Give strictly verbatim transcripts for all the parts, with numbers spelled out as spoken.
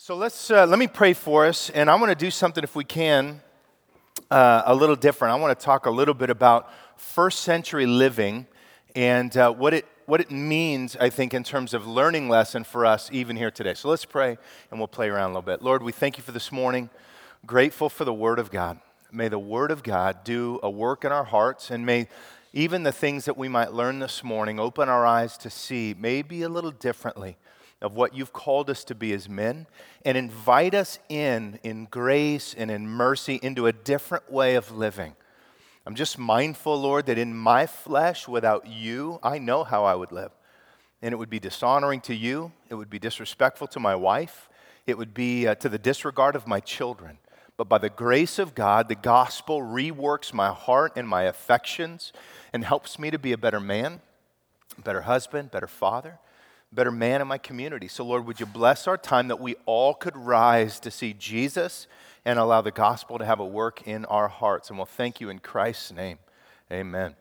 So let's uh, let me pray for us, and I want to do something, if we can, uh, a little different. I want to talk a little bit about first century living and uh, what it what it means, I think, in terms of learning lesson for us even here today. So let's pray, and we'll play around a little bit. Lord, we thank you for this morning. Grateful for the Word of God. May the Word of God do a work in our hearts, and may even the things that we might learn this morning open our eyes to see maybe a little differently of what you've called us to be as men, and invite us in, in grace and in mercy, into a different way of living. I'm just mindful, Lord, that in my flesh, without you, I know how I would live. And it would be dishonoring to you. It would be disrespectful to my wife. It would be uh, to the disregard of my children. But by the grace of God, the gospel reworks my heart and my affections and helps me to be a better man, a better husband, better father, better man in my community. So Lord, would you bless our time that we all could rise to see Jesus and allow the gospel to have a work in our hearts. And we'll thank you in Christ's name. Amen.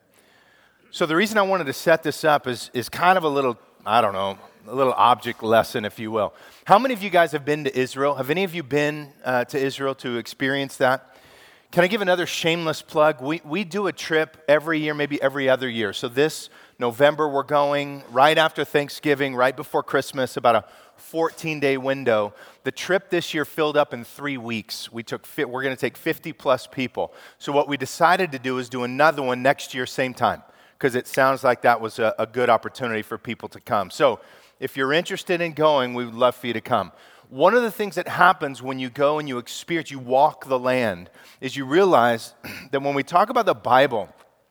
So the reason I wanted to set this up is, is kind of a little, I don't know, a little object lesson, if you will. How many of you guys have been to Israel? Have any of you been uh, to Israel to experience that? Can I give another shameless plug? We we do a trip every year, maybe every other year. So this November we're going right after Thanksgiving, right before Christmas, about a fourteen-day window. The trip this year filled up in three weeks. We took we're going to take fifty plus people. So what we decided to do is do another one next year, same time, because it sounds like that was a, a good opportunity for people to come. So if you're interested in going, we would love for you to come. One of the things that happens when you go and you experience, you walk the land, is you realize that when we talk about the Bible,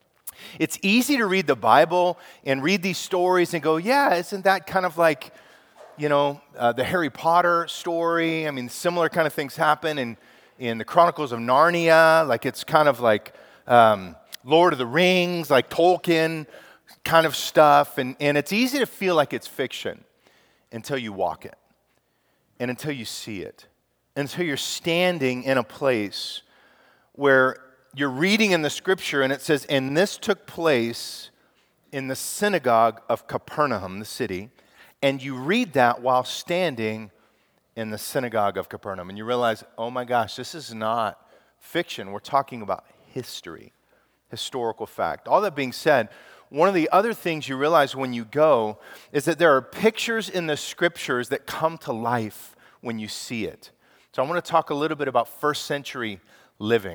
it's easy to read the Bible and read these stories and go, yeah, isn't that kind of like, you know, uh, the Harry Potter story? I mean, similar kind of things happen in, in the Chronicles of Narnia. Like, it's kind of like um, Lord of the Rings, like Tolkien kind of stuff. And, and it's easy to feel like it's fiction until you walk it. And until you see it, until you're standing in a place where you're reading in the scripture and it says, and this took place in the synagogue of Capernaum, the city, and you read that while standing in the synagogue of Capernaum, and you realize, oh my gosh, this is not fiction. We're talking about history, historical fact. All that being said, one of the other things you realize when you go is that there are pictures in the scriptures that come to life when you see it. So I want to talk a little bit about first century living.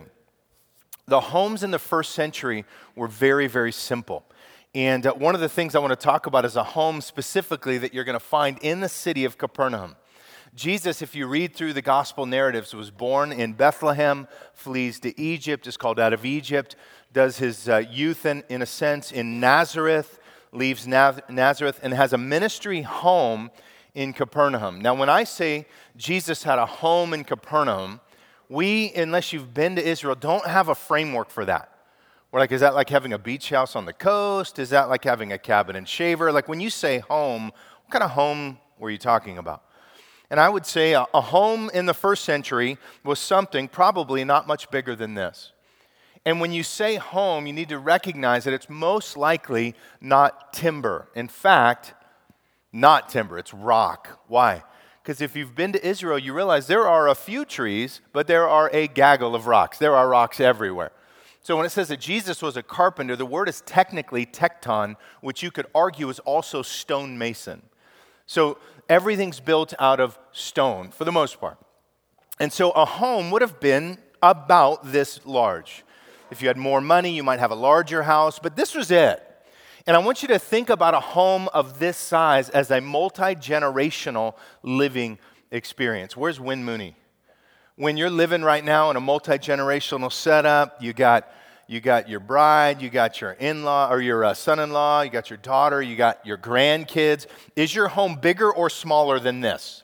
The homes in the first century were very, very simple. And uh, one of the things I want to talk about is a home specifically that you're going to find in the city of Capernaum. Jesus, if you read through the gospel narratives, was born in Bethlehem, flees to Egypt, is called out of Egypt, does his uh, youth, in, in a sense, in Nazareth, leaves Naz- Nazareth, and has a ministry home in Capernaum. Now, when I say Jesus had a home in Capernaum, we, unless you've been to Israel, don't have a framework for that. We're like, is that like having a beach house on the coast? Is that like having a cabin and shaver? Like, when you say home, what kind of home were you talking about? And I would say a, a home in the first century was something probably not much bigger than this. And when you say home, you need to recognize that it's most likely not timber. In fact, not timber, it's rock. Why? Because if you've been to Israel, you realize there are a few trees, but there are a gaggle of rocks. There are rocks everywhere. So when it says that Jesus was a carpenter, the word is technically tekton, which you could argue is also stonemason. So everything's built out of stone for the most part. And so a home would have been about this large. If you had more money, you might have a larger house, but this was it. And I want you to think about a home of this size as a multi-generational living experience. Where's Win Mooney? When you're living right now in a multi-generational setup, you got you got your bride, you got your in-law or your uh, son-in-law, you got your daughter, you got your grandkids. Is your home bigger or smaller than this?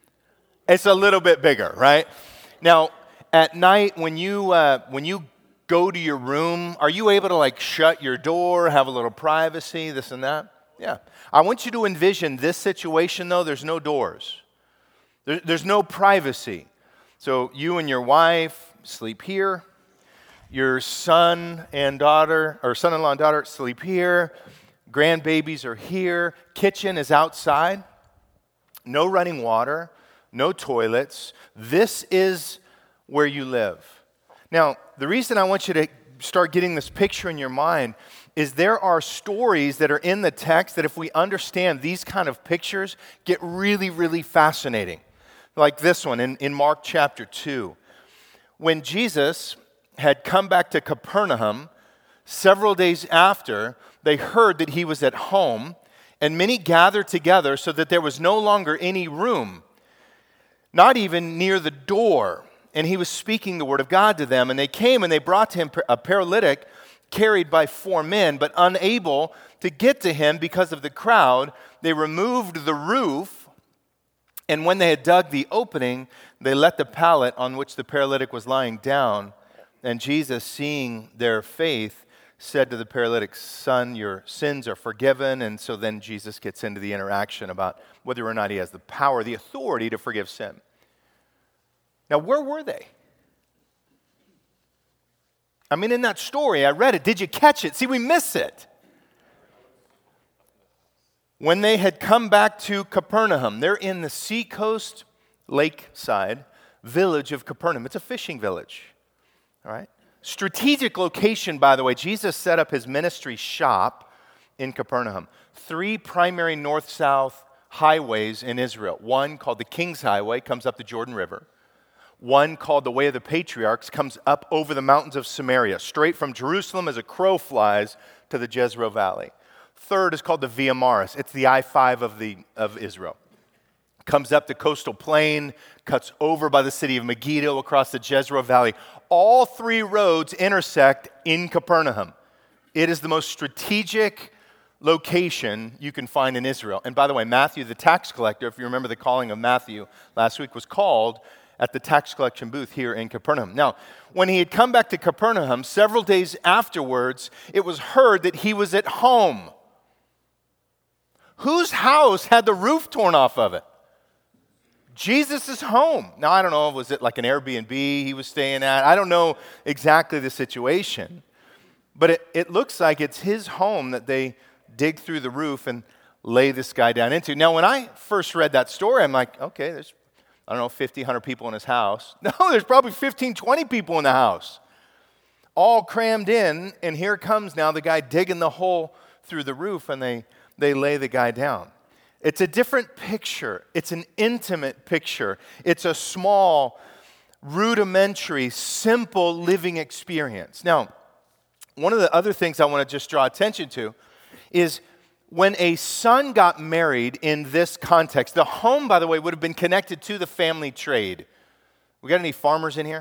It's a little bit bigger, right? Now, at night when you uh, when you go to your room, are you able to like shut your door, have a little privacy, this and that? Yeah. I want you to envision this situation though, there's no doors. There, there's no privacy. So you and your wife sleep here. Your son and daughter, or son-in-law and daughter sleep here. Grandbabies are here. Kitchen is outside. No running water. no toilets. This is where you live. Now, the reason I want you to start getting this picture in your mind is there are stories that are in the text that if we understand these kind of pictures, get really, really fascinating. Like this one in, in Mark chapter two. When Jesus had come back to Capernaum, several days after, they heard that he was at home, and many gathered together so that there was no longer any room, not even near the door. And he was speaking the word of God to them. And they came and they brought to him a paralytic carried by four men, but unable to get to him because of the crowd. They removed the roof, and when they had dug the opening, they let the pallet on which the paralytic was lying down. And Jesus, seeing their faith, said to the paralytic, "Son, your sins are forgiven." And so then Jesus gets into the interaction about whether or not he has the power, the authority to forgive sin. Now, where were they? I mean, in that story, I read it. Did you catch it? See, we miss it. When they had come back to Capernaum, they're in the seacoast lakeside village of Capernaum. It's a fishing village, all right? Strategic location, by the way. Jesus set up his ministry shop in Capernaum. Three primary north-south highways in Israel. One called the King's Highway, comes up the Jordan River. One called the Way of the Patriarchs comes up over the mountains of Samaria, straight from Jerusalem as a crow flies to the Jezreel Valley. Third is called the Via Maris. It's the I five of, the, of Israel. Comes up the coastal plain, cuts over by the city of Megiddo across the Jezreel Valley. All three roads intersect in Capernaum. It is the most strategic location you can find in Israel. And by the way, Matthew the tax collector, if you remember the calling of Matthew last week, was called at the tax collection booth here in Capernaum. Now, when he had come back to Capernaum, several days afterwards, it was heard that he was at home. Whose house had the roof torn off of it? Jesus' home. Now, I don't know, was it like an Airbnb he was staying at? I don't know exactly the situation. But it, it looks like it's his home that they dig through the roof and lay this guy down into. Now, when I first read that story, I'm like, okay, there's I don't know, fifty, one hundred people in his house. No, there's probably fifteen, twenty people in the house. All crammed in, and here comes now the guy digging the hole through the roof, and they, they lay the guy down. It's a different picture. It's an intimate picture. It's a small, rudimentary, simple living experience. Now, one of the other things I want to just draw attention to is when a son got married in this context, the home, by the way, would have been connected to the family trade. We got any farmers in here?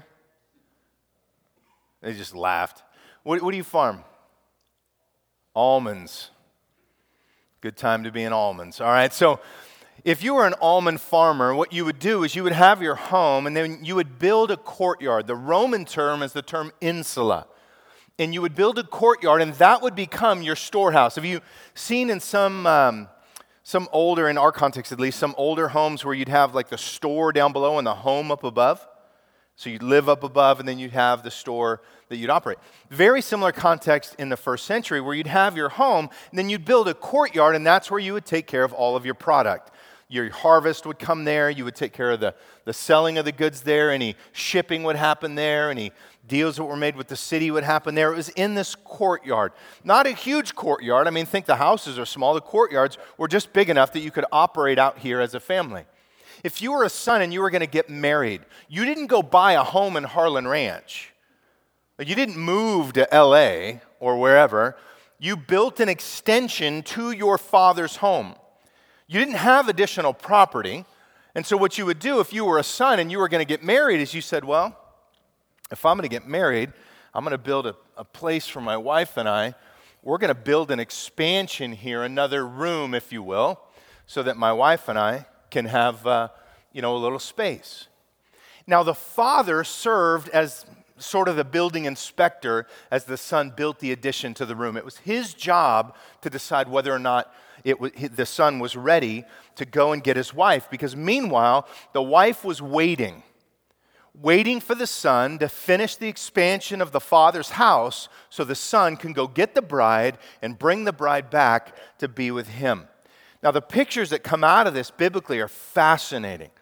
They just laughed. What, what do you farm? Almonds. Good time to be in almonds. All right, so if you were an almond farmer, what you would do is you would have your home, and then you would build a courtyard. The Roman term is the term insula. And you would build a courtyard, and that would become your storehouse. Have you seen in some um, some older, in our context at least, some older homes where you'd have like the store down below and the home up above? So you'd live up above, and then you'd have the store that you'd operate. Very similar context in the first century where you'd have your home, and then you'd build a courtyard, and that's where you would take care of all of your product. Your harvest would come there. You would take care of the, the selling of the goods there. Any shipping would happen there. Any deals that were made with the city would happen there. It was in this courtyard. Not a huge courtyard. I mean, think the houses are small. The courtyards were just big enough that you could operate out here as a family. If you were a son and you were going to get married, you didn't go buy a home in Harlan Ranch. You didn't move to L A or wherever. You built an extension to your father's home. You didn't have additional property. And so what you would do if you were a son and you were going to get married is you said, well, if I'm going to get married, I'm going to build a, a place for my wife and I. We're going to build an expansion here, another room, if you will, so that my wife and I can have, uh, you know, a little space. Now, the father served as sort of the building inspector as the son built the addition to the room. It was his job to decide whether or not it was, the son was ready to go and get his wife, because meanwhile, the wife was waiting, waiting for the son to finish the expansion of the father's house so the son can go get the bride and bring the bride back to be with him. Now, the pictures that come out of this biblically are fascinating.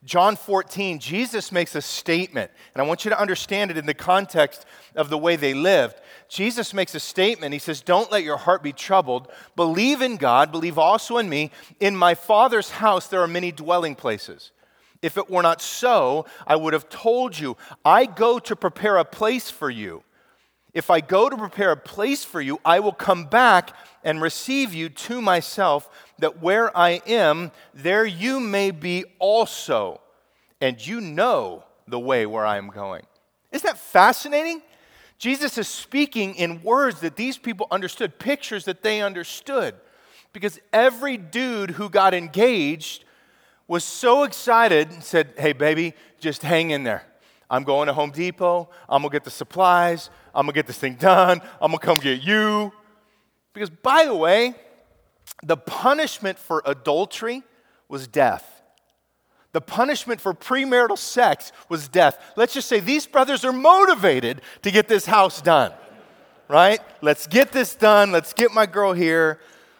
John fourteen, Jesus makes a statement, and I want you to understand it in the context of the way they lived. Jesus makes a statement. He says, don't let your heart be troubled. Believe in God, believe also in me. In my Father's house there are many dwelling places. If it were not so, I would have told you, I go to prepare a place for you. If I go to prepare a place for you, I will come back and receive you to myself, that where I am, there you may be also. And you know the way where I am going. Isn't that fascinating? Jesus is speaking in words that these people understood, pictures that they understood. Because every dude who got engaged was so excited and said, hey, baby, just hang in there. I'm going to Home Depot. I'm going to get the supplies. I'm going to get this thing done. I'm going to come get you. Because, by the way, the punishment for adultery was death. The punishment for premarital sex was death. Let's just say these brothers are motivated to get this house done, right? Let's get this done. Let's get my girl here.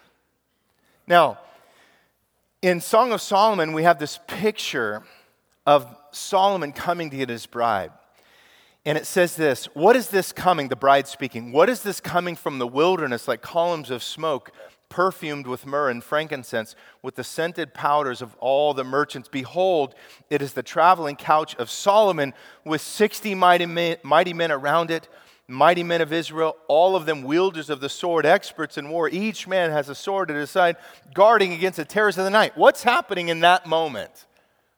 Now, in Song of Solomon, we have this picture of Solomon coming to get his bride. And it says this, what is this coming, the bride speaking, what is this coming from the wilderness like columns of smoke, perfumed with myrrh and frankincense, with the scented powders of all the merchants? Behold, it is the traveling couch of Solomon with sixty mighty men, mighty men around it, mighty men of Israel, all of them wielders of the sword, experts in war. Each man has a sword at his side, guarding against the terrors of the night. What's happening in that moment?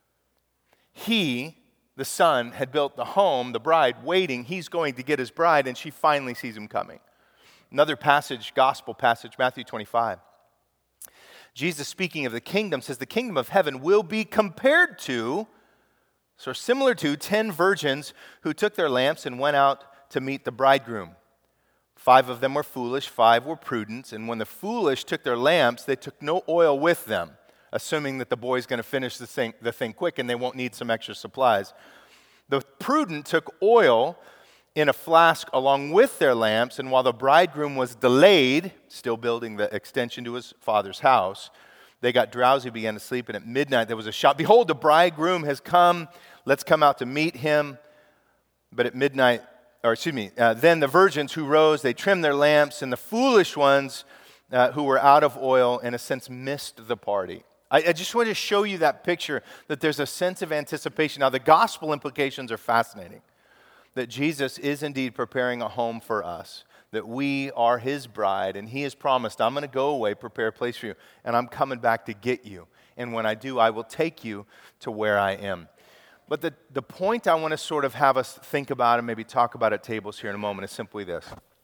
He, the son, had built the home, the bride waiting. He's going to get his bride, and she finally sees him coming. Another passage, gospel passage, Matthew twenty-five. Jesus, speaking of the kingdom, says the kingdom of heaven will be compared to, so similar to, ten virgins who took their lamps and went out to meet the bridegroom. Five of them were foolish, five were prudent, and when the foolish took their lamps, they took no oil with them, assuming that the boy's going to finish the thing, the thing quick and they won't need some extra supplies. The prudent took oil in a flask along with their lamps, and while the bridegroom was delayed, still building the extension to his father's house, they got drowsy, began to sleep, and at midnight there was a shout, behold, the bridegroom has come, let's come out to meet him. But at midnight, or excuse me, uh, then the virgins who rose, they trimmed their lamps, and the foolish ones uh, who were out of oil, in a sense, missed the party. I, I just want to show you that picture, that there's a sense of anticipation. Now, the gospel implications are fascinating, that Jesus is indeed preparing a home for us, that we are his bride, and he has promised, I'm going to go away, prepare a place for you, and I'm coming back to get you. And when I do, I will take you to where I am. But the, the point I want to sort of have us think about and maybe talk about at tables here in a moment is simply this.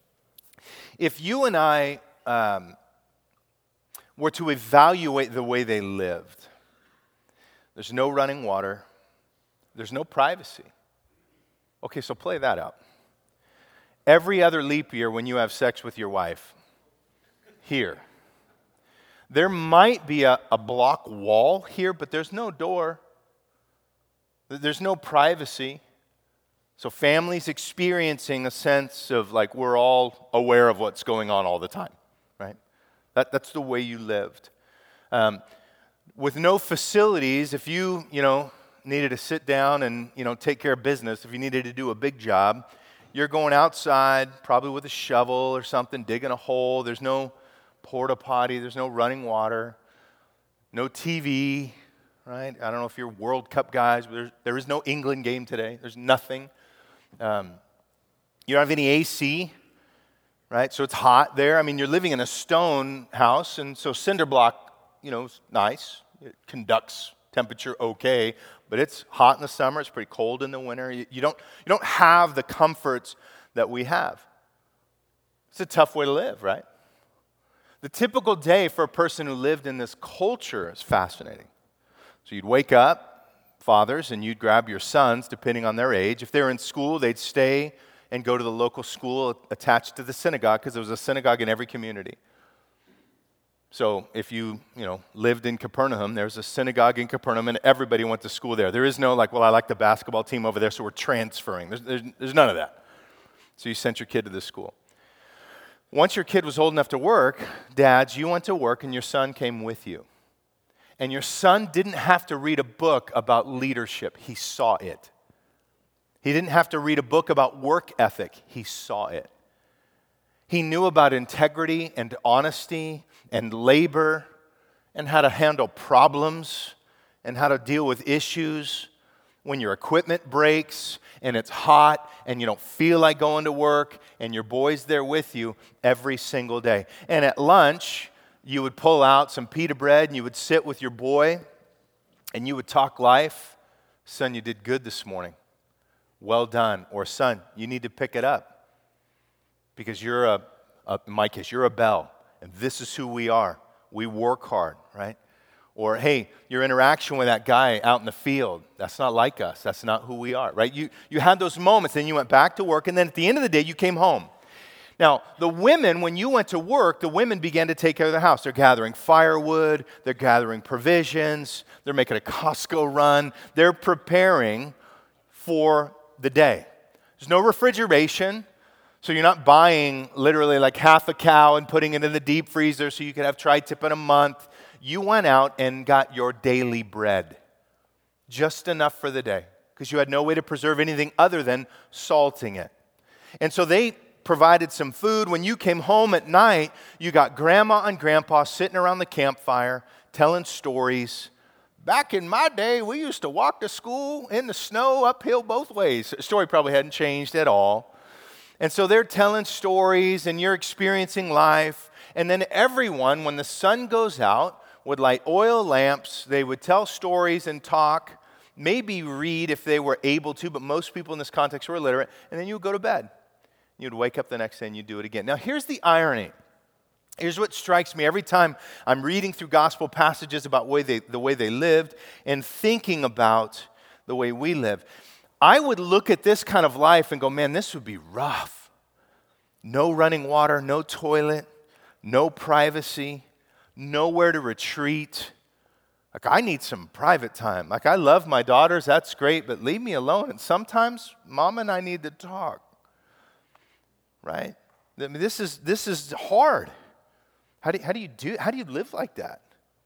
If you and I um, were to evaluate the way they lived, there's no running water, there's no privacy. Okay, so play that out. Every other leap year when you have sex with your wife, here, there might be a, a block wall here, but there's no door. There's no privacy. So families experiencing a sense of like we're all aware of what's going on all the time, right? That, that's the way you lived. Um, with no facilities, if you, you know, needed to sit down and, you know, take care of business, if you needed to do a big job, you're going outside, probably with a shovel or something, digging a hole. There's no porta potty. There's no running water. No T V, right? I don't know if you're World Cup guys, but there's, there is no England game today. There's nothing. Um, you don't have any A C, right? So it's hot there. I mean, you're living in a stone house, and so cinder block, you know, is nice. It conducts temperature okay, but it's hot in the summer. It's pretty cold in the winter. You, you don't you don't have the comforts that we have. It's a tough way to live, right? The typical day for a person who lived in this culture is fascinating. So you'd wake up, fathers, and you'd grab your sons, depending on their age. If they were in school, they'd stay and go to the local school attached to the synagogue, because there was a synagogue in every community. So if you, you know, lived in Capernaum, there's a synagogue in Capernaum, and everybody went to school there. There is no like, well, I like the basketball team over there, so we're transferring. There's, there's, there's none of that. So you sent your kid to this school. Once your kid was old enough to work, dads, you went to work, and your son came with you. And your son didn't have to read a book about leadership. He saw it. He didn't have to read a book about work ethic. He saw it. He knew about integrity and honesty and labor and how to handle problems and how to deal with issues when your equipment breaks and it's hot and you don't feel like going to work and your boy's there with you every single day. And at lunch, you would pull out some pita bread and you would sit with your boy and you would talk life. Son, you did good this morning. Well done. Or son, you need to pick it up because you're a, a in my case, you're a bell and this is who we are. We work hard, right? Or, hey, your interaction with that guy out in the field, that's not like us. That's not who we are, right? You, you had those moments, then you went back to work, and then at the end of the day, you came home. Now, the women, when you went to work, the women began to take care of the house. They're gathering firewood. They're gathering provisions. They're making a Costco run. They're preparing for the day. There's no refrigeration, so you're not buying literally like half a cow and putting it in the deep freezer so you could have tri-tip in a month. You went out and got your daily bread, just enough for the day, because you had no way to preserve anything other than salting it. And so they provided some food. When you came home at night, you got grandma and grandpa sitting around the campfire telling stories. Back in my day, we used to walk to school in the snow uphill both ways. The story probably hadn't changed at all. And so they're telling stories and you're experiencing life. And then everyone, when the sun goes out, would light oil lamps. They would tell stories and talk, maybe read if they were able to, but most people in this context were illiterate. And then you would go to bed. You'd wake up the next day and you'd do it again. Now, here's the irony. Here's what strikes me every time I'm reading through gospel passages about way they, the way they lived and thinking about the way we live. I would look at this kind of life and go, man, this would be rough. No running water, no toilet, no privacy, nowhere to retreat. Like, I need some private time. Like, I love my daughters, that's great, but leave me alone. And sometimes Mom and I need to talk, right? I mean, this is this is hard. How do, how do you do, how do you live like that?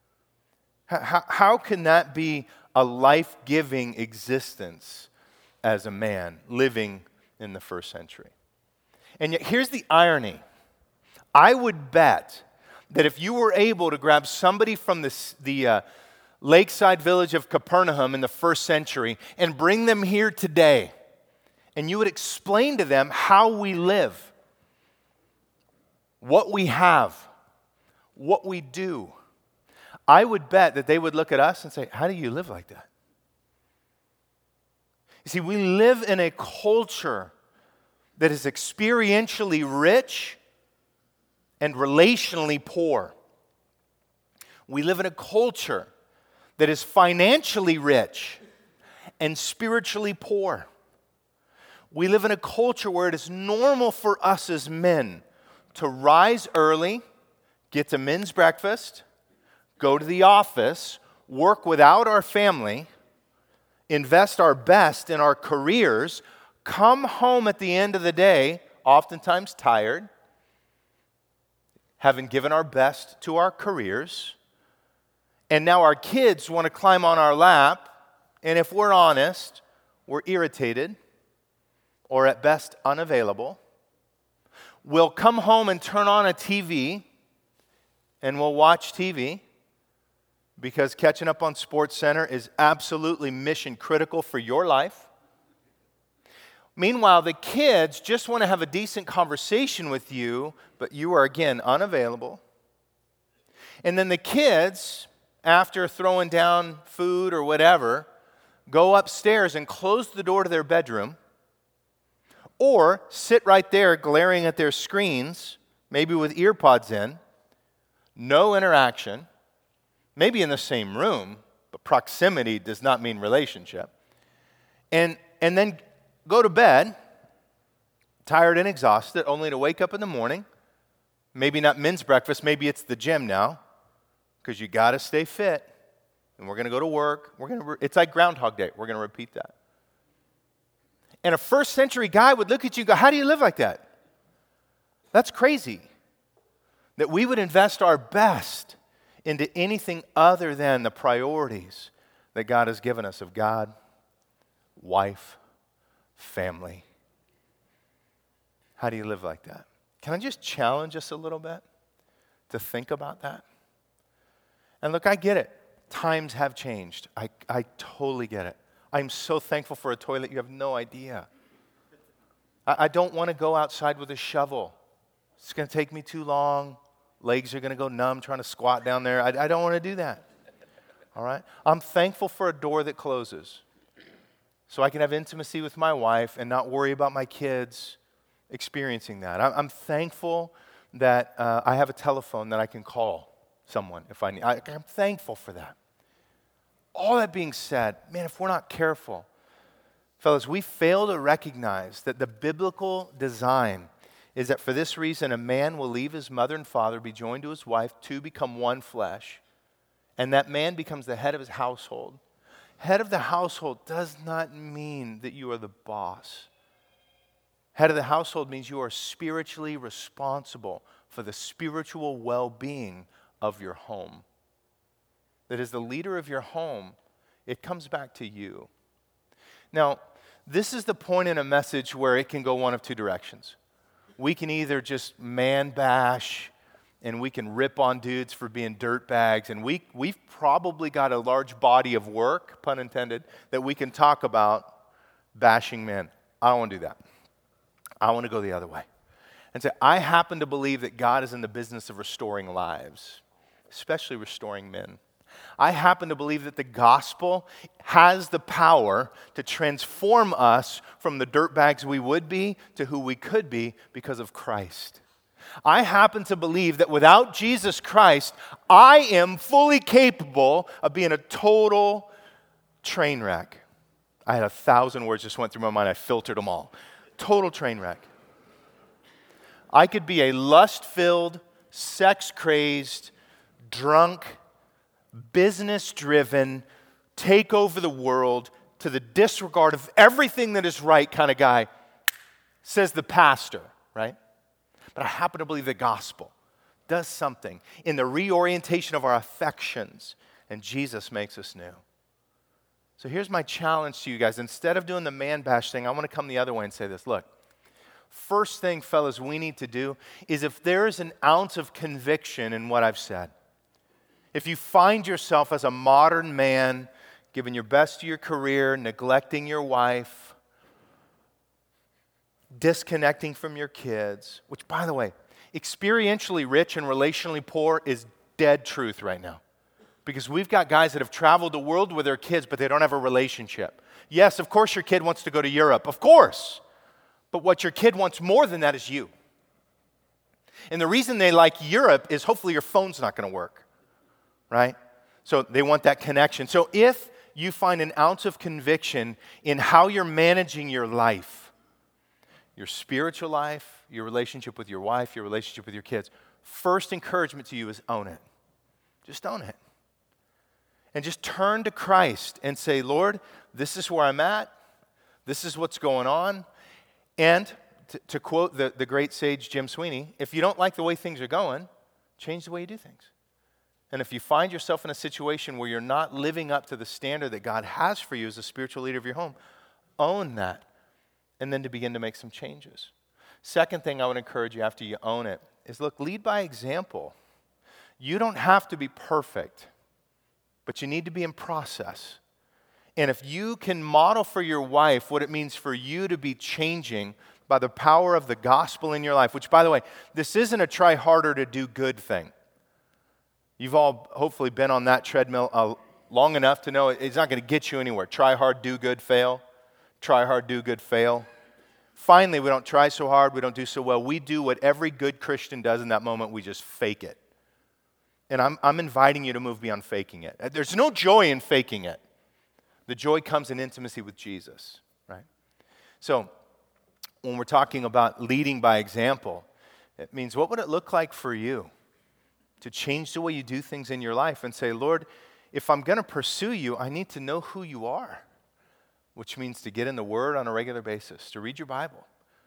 How, how can that be a life-giving existence as a man living in the first century? And yet, here's the irony. I would bet that if you were able to grab somebody from this, the uh, lakeside village of Capernaum in the first century and bring them here today, and you would explain to them how we live, what we have, what we do, I would bet that they would look at us and say, how do you live like that? You see, we live in a culture that is experientially rich and relationally poor. We live in a culture that is financially rich and spiritually poor. We live in a culture where it is normal for us as men to rise early, get to men's breakfast, go to the office, work without our family, invest our best in our careers, come home at the end of the day, oftentimes tired, having given our best to our careers, and now our kids want to climb on our lap, and if we're honest, we're irritated or at best unavailable. We'll come home and turn on a T V, and we'll watch T V because catching up on SportsCenter is absolutely mission critical for your life. Meanwhile, the kids just want to have a decent conversation with you, but you are, again, unavailable. And then the kids, after throwing down food or whatever, go upstairs and close the door to their bedroom or sit right there glaring at their screens, maybe with ear pods in, no interaction, maybe in the same room, but proximity does not mean relationship. And, and then go to bed, tired and exhausted, only to wake up in the morning. Maybe not men's breakfast, maybe it's the gym now, because you got to stay fit. And we're going to go to work. We're going to. Re- it's like Groundhog Day. We're going to repeat that. And a first century guy would look at you and go, how do you live like that? That's crazy. That we would invest our best into anything other than the priorities that God has given us of God, wife, family. How do you live like that? Can I just challenge us a little bit to think about that? And look, I get it. Times have changed. I, I totally get it. I'm so thankful for a toilet, you have no idea. I, I don't want to go outside with a shovel. It's going to take me too long. Legs are going to go numb trying to squat down there. I, I don't want to do that. All right? I'm thankful for a door that closes so I can have intimacy with my wife and not worry about my kids experiencing that. I'm, I'm thankful that uh, I have a telephone that I can call someone if I need. I, I'm thankful for that. All that being said, man, if we're not careful, fellas, we fail to recognize that the biblical design is that for this reason, a man will leave his mother and father, be joined to his wife, two become one flesh, and that man becomes the head of his household. Head of the household does not mean that you are the boss. Head of the household means you are spiritually responsible for the spiritual well-being of your home. That as the leader of your home, it comes back to you. Now, this is the point in a message where it can go one of two directions. We can either just man bash and we can rip on dudes for being dirtbags, and we, we've probably got a large body of work, pun intended, that we can talk about bashing men. I don't want to do that. I want to go the other way and say, I happen to believe that God is in the business of restoring lives, especially restoring men. I happen to believe that the gospel has the power to transform us from the dirtbags we would be to who we could be because of Christ. I happen to believe that without Jesus Christ, I am fully capable of being a total train wreck. I had a thousand words just went through my mind. I filtered them all. Total train wreck. I could be a lust-filled, sex-crazed, drunk, business-driven, take over the world to the disregard of everything that is right kind of guy, says the pastor, right? But I happen to believe the gospel does something in the reorientation of our affections, and Jesus makes us new. So here's my challenge to you guys. Instead of doing the man bash thing, I want to come the other way and say this. Look, first thing, fellas, we need to do is if there is an ounce of conviction in what I've said, if you find yourself as a modern man, giving your best to your career, neglecting your wife, disconnecting from your kids, which, by the way, experientially rich and relationally poor is dead truth right now. Because we've got guys that have traveled the world with their kids, but they don't have a relationship. Yes, of course your kid wants to go to Europe. Of course. But what your kid wants more than that is you. And the reason they like Europe is hopefully your phone's not going to work. Right? So they want that connection. So if you find an ounce of conviction in how you're managing your life, your spiritual life, your relationship with your wife, your relationship with your kids, first encouragement to you is own it. Just own it. And just turn to Christ and say, Lord, this is where I'm at. This is what's going on. And to, to quote the, the great sage Jim Sweeney, if you don't like the way things are going, change the way you do things. And if you find yourself in a situation where you're not living up to the standard that God has for you as a spiritual leader of your home, own that, and then to begin to make some changes. Second thing I would encourage you after you own it is, look, lead by example. You don't have to be perfect, but you need to be in process. And if you can model for your wife what it means for you to be changing by the power of the gospel in your life, which, by the way, this isn't a try harder to do good thing. You've all hopefully been on that treadmill uh, long enough to know it's not going to get you anywhere. Try hard, do good, fail. Try hard, do good, fail. Finally, we don't try so hard, we don't do so well. We do what every good Christian does in that moment. We just fake it. And I'm, I'm inviting you to move beyond faking it. There's no joy in faking it. The joy comes in intimacy with Jesus, right? So when we're talking about leading by example, it means what would it look like for you to change the way you do things in your life and say, Lord, if I'm going to pursue you, I need to know who you are, which means to get in the Word on a regular basis, to read your Bible,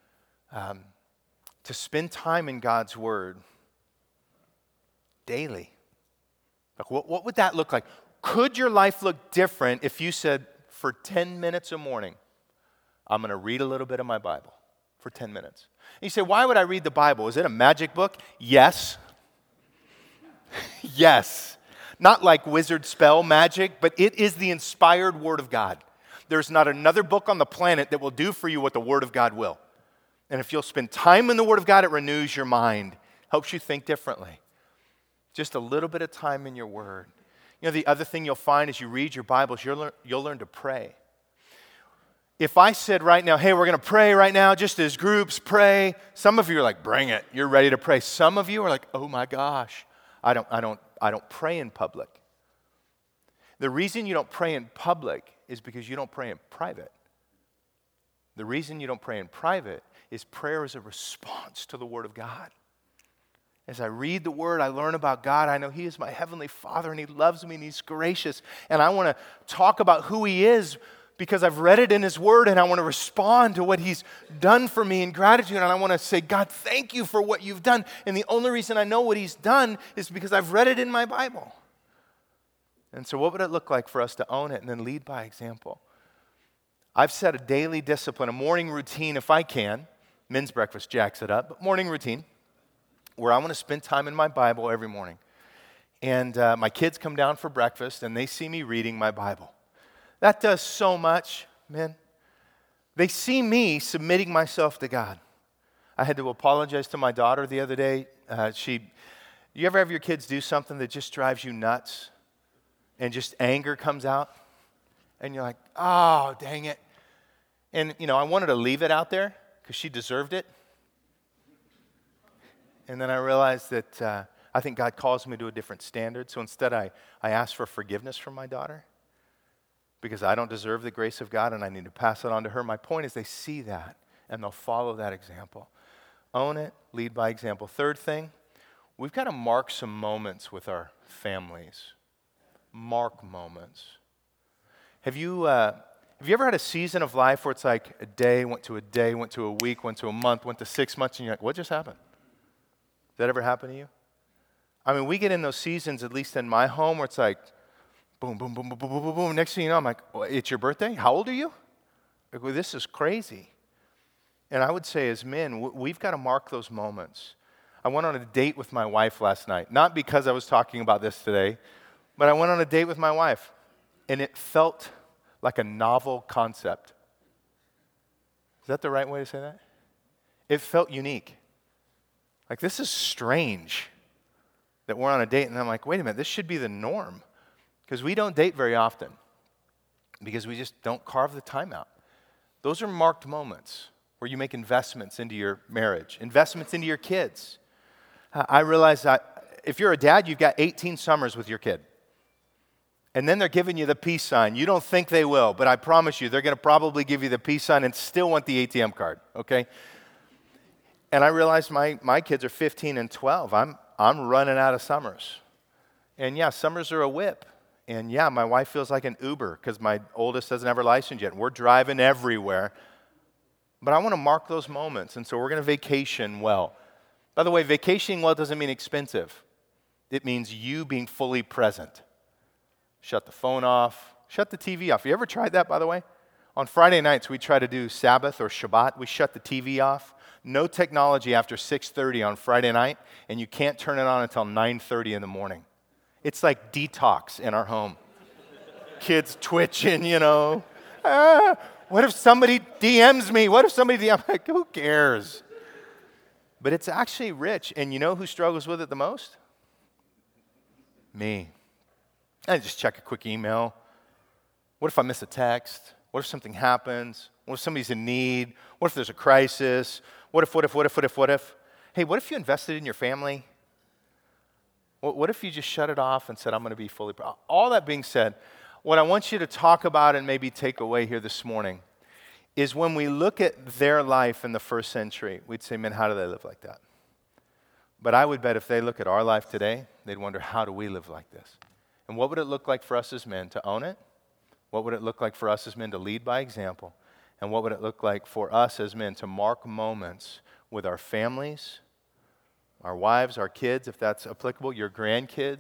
um, to spend time in God's Word daily. Like, what, what would that look like? Could your life look different if you said, for ten minutes a morning, I'm going to read a little bit of my Bible for ten minutes? And you say, why would I read the Bible? Is it a magic book? Yes. Yes. Not like wizard spell magic, but it is the inspired Word of God. There's not another book on the planet that will do for you what the Word of God will. And if you'll spend time in the Word of God, it renews your mind, helps you think differently. Just a little bit of time in your Word. You know, the other thing you'll find as you read your Bibles, you'll learn, you'll learn to pray. If I said right now, hey, we're going to pray right now, just as groups, pray. Some of you are like, bring it. You're ready to pray. Some of you are like, oh my gosh, I don't, I don't, I don't pray in public. The reason you don't pray in public is because you don't pray in private. The reason you don't pray in private is prayer is a response to the Word of God. As I read the Word, I learn about God. I know He is my Heavenly Father, and He loves me, and He's gracious. And I want to talk about who He is because I've read it in His Word, and I want to respond to what He's done for me in gratitude. And I want to say, God, thank you for what you've done. And the only reason I know what He's done is because I've read it in my Bible. And so what would it look like for us to own it and then lead by example? I've set a daily discipline, a morning routine if I can. Men's breakfast jacks it up, but morning routine where I want to spend time in my Bible every morning. And uh, my kids come down for breakfast and they see me reading my Bible. That does so much, men. They see me submitting myself to God. I had to apologize to my daughter the other day. Uh, she, you ever have your kids do something that just drives you nuts? And just anger comes out, and you're like, oh, dang it. And, you know, I wanted to leave it out there because she deserved it. And then I realized that uh, I think God calls me to a different standard. So instead, I, I asked for forgiveness from my daughter because I don't deserve the grace of God, and I need to pass it on to her. My point is they see that, and they'll follow that example. Own it, lead by example. Third thing, we've got to mark some moments with our families. Mark moments. Have you uh, have you ever had a season of life where it's like a day went to a day, went to a week, went to a month, went to six months, and you're like, what just happened? Does that ever happen to you? I mean, we get in those seasons, at least in my home, where it's like, boom, boom, boom, boom, boom, boom, boom, boom. Next thing you know, I'm like, well, it's your birthday? How old are you? Like, well, this is crazy. And I would say as men, we've got to mark those moments. I went on a date with my wife last night, not because I was talking about this today, but I went on a date with my wife, and it felt like a novel concept. Is that the right way to say that? It felt unique. Like, this is strange that we're on a date, and I'm like, wait a minute, this should be the norm. Because we don't date very often, because we just don't carve the time out. Those are marked moments where you make investments into your marriage, investments into your kids. I realize that if you're a dad, you've got eighteen summers with your kid. And then they're giving you the peace sign. You don't think they will, but I promise you, they're going to probably give you the peace sign and still want the A T M card, okay? And I realized my, my kids are fifteen and twelve. I'm, I'm running out of summers. And yeah, summers are a whip. And yeah, my wife feels like an Uber because my oldest doesn't have her license yet. We're driving everywhere. But I want to mark those moments, and so we're going to vacation well. By the way, vacationing well doesn't mean expensive. It means you being fully present. Shut the phone off. Shut the T V off. You ever tried that, by the way? On Friday nights, we try to do Sabbath or Shabbat. We shut the T V off. No technology after six thirty on Friday night, and you can't turn it on until nine thirty in the morning. It's like detox in our home. Kids twitching, you know. Ah, what if somebody D Ms me? What if somebody D Ms me? Like, who cares? But it's actually rich, and you know who struggles with it the most? Me. I just check a quick email. What if I miss a text? What if something happens? What if somebody's in need? What if there's a crisis? What if, what if, what if, what if, what if? Hey, what if you invested in your family? What, what if you just shut it off and said, I'm going to be fully... Pro-? All that being said, what I want you to talk about and maybe take away here this morning is when we look at their life in the first century, we'd say, man, how do they live like that? But I would bet if they look at our life today, they'd wonder, how do we live like this? And what would it look like for us as men to own it? What would it look like for us as men to lead by example? And what would it look like for us as men to mark moments with our families, our wives, our kids, if that's applicable, your grandkids,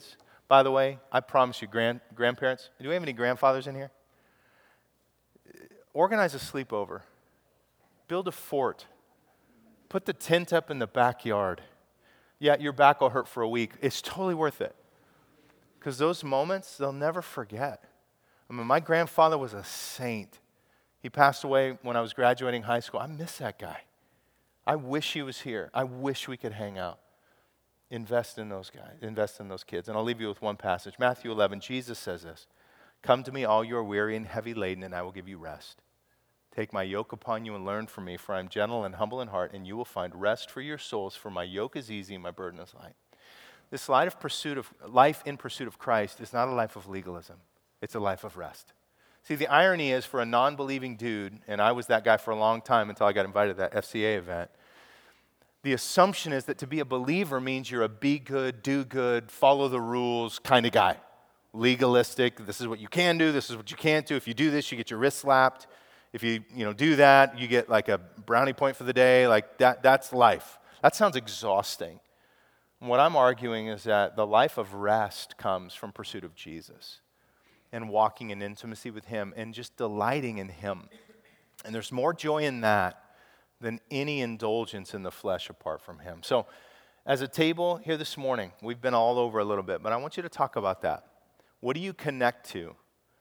by the way, I promise you, grand, grandparents, do we have any grandfathers in here? Organize a sleepover. Build a fort. Put the tent up in the backyard. Yeah, your back will hurt for a week. It's totally worth it. Because those moments, they'll never forget. I mean, my grandfather was a saint. He passed away when I was graduating high school. I miss that guy. I wish he was here. I wish we could hang out. Invest in those guys. Invest in those kids. And I'll leave you with one passage. Matthew eleven, Jesus says this. Come to me, all you are weary and heavy laden, and I will give you rest. Take my yoke upon you and learn from me, for I am gentle and humble in heart, and you will find rest for your souls, for my yoke is easy and my burden is light. This life of pursuit of life in pursuit of Christ is not a life of legalism. It's a life of rest. See, the irony is for a non-believing dude, and I was that guy for a long time until I got invited to that F C A event, the assumption is that to be a believer means you're a be good, do good, follow the rules kind of guy. Legalistic, this is what you can do, this is what you can't do. If you do this, you get your wrist slapped. If you, you know, do that, you get like a brownie point for the day. Like that, that's life. That sounds exhausting. And what I'm arguing is that the life of rest comes from pursuit of Jesus and walking in intimacy with him and just delighting in him. And there's more joy in that than any indulgence in the flesh apart from him. So as a table here this morning, we've been all over a little bit, but I want you to talk about that. What do you connect to?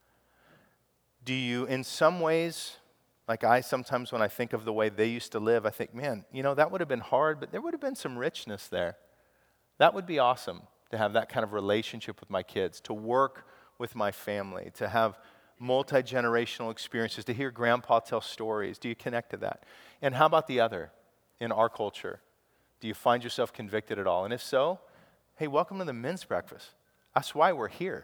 Do you, in some ways, like I sometimes when I think of the way they used to live, I think, man, you know, that would have been hard, but there would have been some richness there. That would be awesome to have that kind of relationship with my kids, to work with my family, to have multi-generational experiences, to hear grandpa tell stories. Do you connect to that? And how about the other in our culture? Do you find yourself convicted at all? And if so, hey, welcome to the men's breakfast. That's why we're here,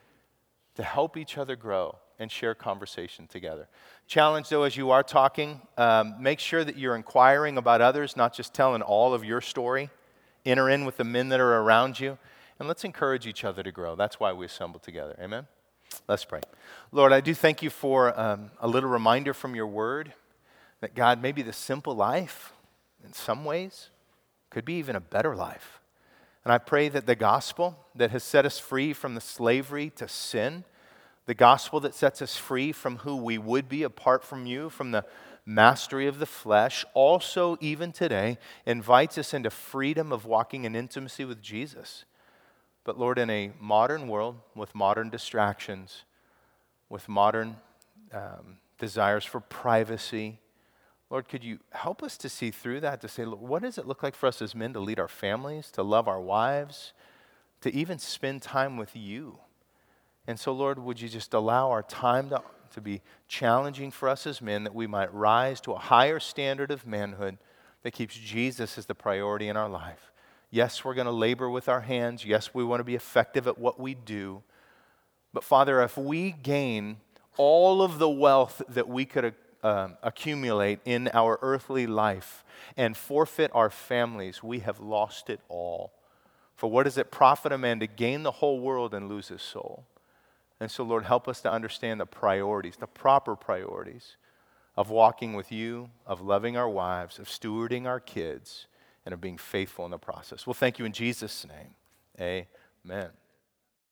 to help each other grow and share conversation together. Challenge, though, as you are talking, um, make sure that you're inquiring about others, not just telling all of your story. Enter in with the men that are around you, and let's encourage each other to grow. That's why we assemble together. Amen? Let's pray. Lord, I do thank you for um, a little reminder from your word that, God, maybe the simple life, in some ways, could be even a better life. And I pray that the gospel that has set us free from the slavery to sin, the gospel that sets us free from who we would be apart from you, from the mastery of the flesh, also even today invites us into freedom of walking in intimacy with Jesus. But Lord, in a modern world with modern distractions, with modern um, desires for privacy, Lord, could you help us to see through that, to say, Lord, what does it look like for us as men to lead our families, to love our wives, to even spend time with you? And so, Lord, would you just allow our time to, to be challenging for us as men, that we might rise to a higher standard of manhood that keeps Jesus as the priority in our life. Yes, we're going to labor with our hands. Yes, we want to be effective at what we do. But Father, if we gain all of the wealth that we could um, accumulate in our earthly life and forfeit our families, we have lost it all. For what does it profit a man to gain the whole world and lose his soul? And so, Lord, help us to understand the priorities, the proper priorities of walking with you, of loving our wives, of stewarding our kids, and of being faithful in the process. Well, thank you in Jesus' name. Amen.